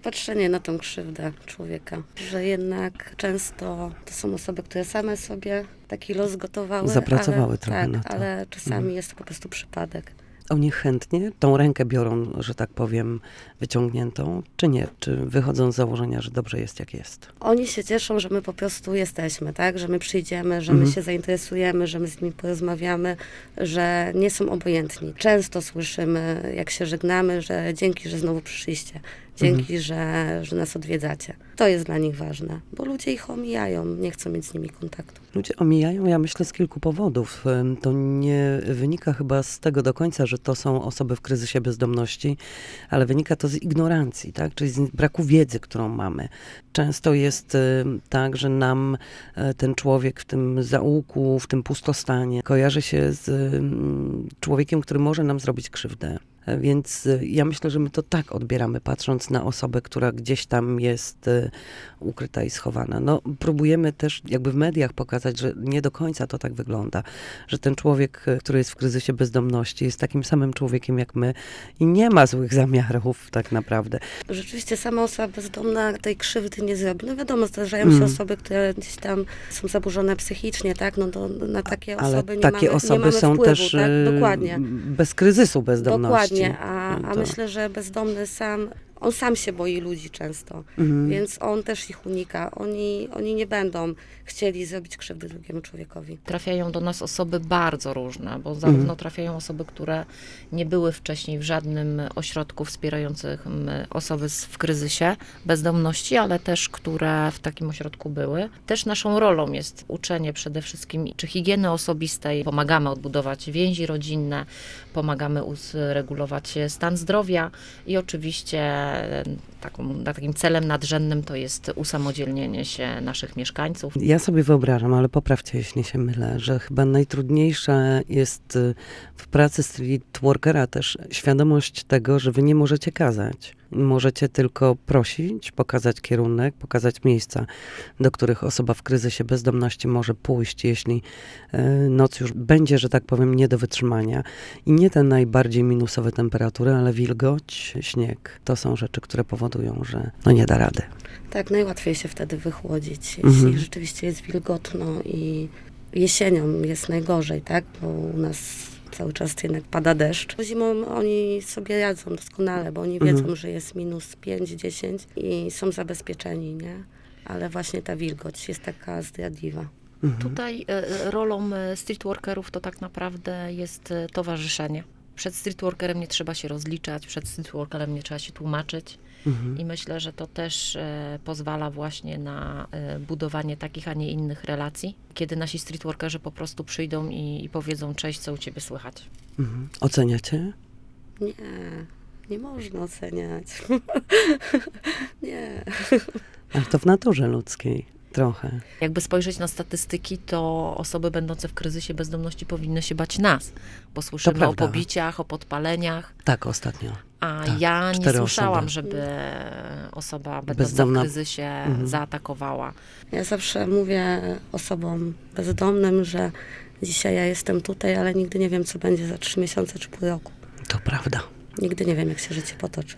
patrzenie na tą krzywdę człowieka, że jednak często to są osoby, które same sobie taki los gotowały. Zapracowały trochę tak, na to. ale czasami jest to po prostu przypadek. Oni chętnie tą rękę biorą, że tak powiem, wyciągniętą, czy nie? Czy wychodzą z założenia, że dobrze jest jak jest? Oni się cieszą, że my po prostu jesteśmy, tak? Że my przyjdziemy, że my się zainteresujemy, że my z nimi porozmawiamy, że nie są obojętni. Często słyszymy, jak się żegnamy, że dzięki, że znowu przyszliście. Dzięki, że nas odwiedzacie. To jest dla nich ważne, bo ludzie ich omijają, nie chcą mieć z nimi kontaktu. Ludzie omijają, ja myślę, z kilku powodów. To nie wynika chyba z tego do końca, że to są osoby w kryzysie bezdomności, ale wynika to z ignorancji, tak? Czyli z braku wiedzy, którą mamy. Często jest tak, że nam ten człowiek w tym zaułku, w tym pustostanie kojarzy się z człowiekiem, który może nam zrobić krzywdę. Więc ja myślę, że my to tak odbieramy, patrząc na osobę, która gdzieś tam jest ukryta i schowana. No, próbujemy też jakby w mediach pokazać, że nie do końca to tak wygląda, że ten człowiek, który jest w kryzysie bezdomności, jest takim samym człowiekiem jak my i nie ma złych zamiarów tak naprawdę. Rzeczywiście sama osoba bezdomna tej krzywdy nie zrobi. No wiadomo, zdarzają się osoby, które gdzieś tam są zaburzone psychicznie, tak? No to na takie osoby ale nie takie mamy, osoby nie mamy są wpływu, też tak? Dokładnie. bez kryzysu bezdomności. Dokładnie, a myślę, że bezdomny on sam się boi ludzi często, więc on też ich unika. Oni nie będą chcieli zrobić krzywdy drugiemu człowiekowi. Trafiają do nas osoby bardzo różne, bo zarówno trafiają osoby, które nie były wcześniej w żadnym ośrodku wspierających osoby w kryzysie bezdomności, ale też, które w takim ośrodku były. Też naszą rolą jest uczenie przede wszystkim czy higieny osobistej. Pomagamy odbudować więzi rodzinne, pomagamy uregulować stan zdrowia i oczywiście takim celem nadrzędnym to jest usamodzielnienie się naszych mieszkańców. Ja sobie wyobrażam, ale poprawcie, jeśli się mylę, że chyba najtrudniejsza jest w pracy street workera też świadomość tego, że wy nie możecie kazać. Możecie tylko prosić, pokazać kierunek, pokazać miejsca, do których osoba w kryzysie bezdomności może pójść, jeśli noc już będzie, że tak powiem, nie do wytrzymania. I nie te najbardziej minusowe temperatury, ale wilgoć, śnieg. To są rzeczy, które powodują, że nie da rady. Tak, najłatwiej się wtedy wychłodzić, jeśli rzeczywiście jest wilgotno i jesienią jest najgorzej, tak? Bo u nas cały czas jednak pada deszcz. Zimą oni sobie radzą doskonale, bo oni wiedzą, że jest minus 5, 10 i są zabezpieczeni, nie? Ale właśnie ta wilgoć jest taka zdradliwa. Tutaj rolą streetworkerów to tak naprawdę jest towarzyszenie. Przed streetworkerem nie trzeba się rozliczać, przed streetworkerem nie trzeba się tłumaczyć. I myślę, że to też pozwala właśnie na budowanie takich, a nie innych relacji, kiedy nasi streetworkerzy po prostu przyjdą i powiedzą: cześć, co u ciebie słychać. Oceniacie? Nie można oceniać. Nie. Ale to w naturze ludzkiej. Trochę. Jakby spojrzeć na statystyki, to osoby będące w kryzysie bezdomności powinny się bać nas, bo słyszymy o pobiciach, o podpaleniach. Tak, ostatnio. A tak, ja nie słyszałam, osoby. żeby osoba będąca Bezdomna. w kryzysie zaatakowała. Ja zawsze mówię osobom bezdomnym, że dzisiaj ja jestem tutaj, ale nigdy nie wiem, co będzie za 3 miesiące czy pół roku. To prawda. Nigdy nie wiem, jak się życie potoczy.